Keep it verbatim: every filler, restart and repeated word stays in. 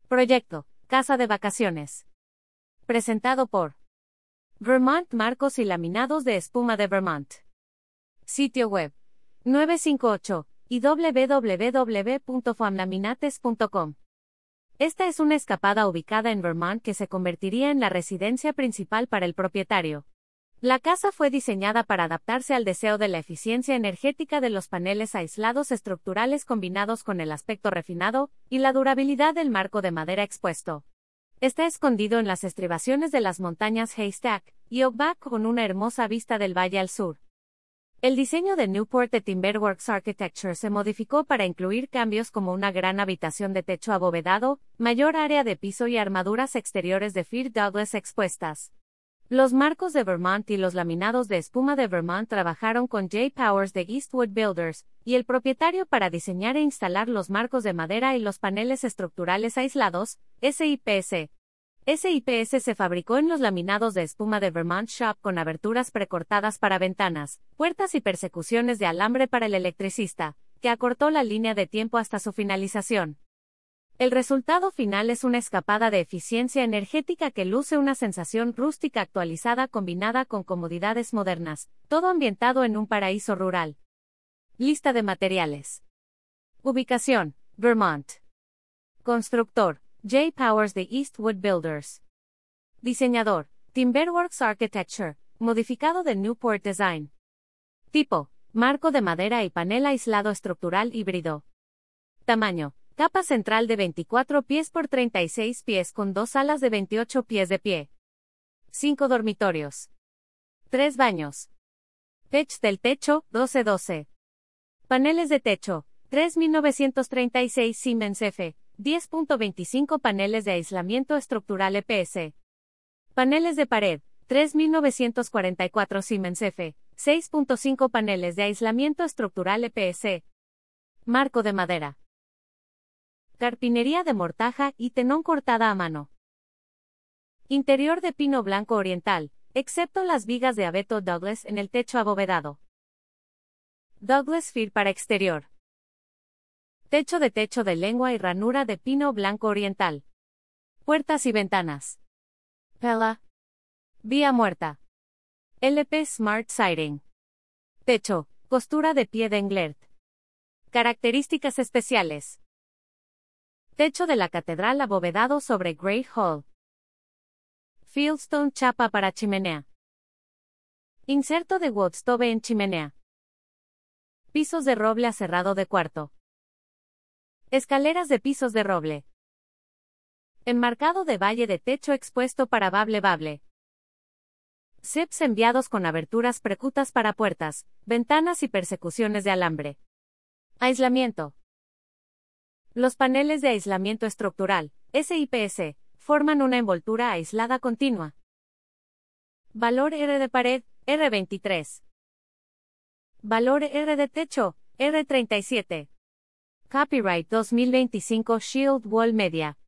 Proyecto, Casa de Vacaciones. Presentado por Vermont Marcos y Laminados de Espuma de Vermont. Sitio web nueve cinco ocho y w w w punto famlaminates punto com. Esta es una escapada ubicada en Vermont que se convertiría en la residencia principal para el propietario. La casa fue diseñada para adaptarse al deseo de la eficiencia energética de los paneles aislados estructurales combinados con el aspecto refinado y la durabilidad del marco de madera expuesto. Está escondido en las estribaciones de las montañas Haystack y Oakback con una hermosa vista del valle al sur. El diseño de Newport de Timberworks Architecture se modificó para incluir cambios como una gran habitación de techo abovedado, mayor área de piso y armaduras exteriores de Firth Douglas expuestas. Los marcos de Vermont y los laminados de espuma de Vermont trabajaron con J. Powers de Eastwood Builders y el propietario para diseñar e instalar los marcos de madera y los paneles estructurales aislados, S I P S. S I P S se fabricó en los laminados de espuma de Vermont Shop con aberturas precortadas para ventanas, puertas y persecuciones de alambre para el electricista, que acortó la línea de tiempo hasta su finalización. El resultado final es una escapada de eficiencia energética que luce una sensación rústica actualizada combinada con comodidades modernas, todo ambientado en un paraíso rural. Lista de materiales. Ubicación: Vermont. Constructor: J. Powers de Eastwood Builders. Diseñador: Timberworks Architecture, modificado de Newport Design. Tipo: marco de madera y panel aislado estructural híbrido. Tamaño: capa central de veinticuatro pies por treinta y seis pies con dos salas de veintiocho pies de pie. cinco dormitorios. tres baños. Pitch del techo, doce doce. Paneles de techo, tres mil novecientos treinta y seis Siemens F, diez punto veinticinco paneles de aislamiento estructural E P S. Paneles de pared, tres mil novecientos cuarenta y cuatro Siemens F, seis punto cinco paneles de aislamiento estructural E P S. Marco de madera. Carpinería de mortaja y tenón cortada a mano. Interior de pino blanco oriental, excepto las vigas de abeto Douglas en el techo abovedado. Douglas Fir para exterior. Techo de techo de lengua y ranura de pino blanco oriental. Puertas y ventanas. Pella. Vía muerta. L P Smart Siding. Techo, costura de pie de Englert. Características especiales. Techo de la catedral abovedado sobre Great Hall. Fieldstone chapa para chimenea. Inserto de woodstove en chimenea. Pisos de roble aserrado de cuarto. Escaleras de pisos de roble. Enmarcado de valle de techo expuesto para bable bable. Zips enviados con aberturas precutas para puertas, ventanas y persecuciones de alambre. Aislamiento. Los paneles de aislamiento estructural, S I P S, forman una envoltura aislada continua. Valor R de pared, R veintitrés. Valor R de techo, R treinta y siete. Copyright dos mil veinticinco Shield Wall Media.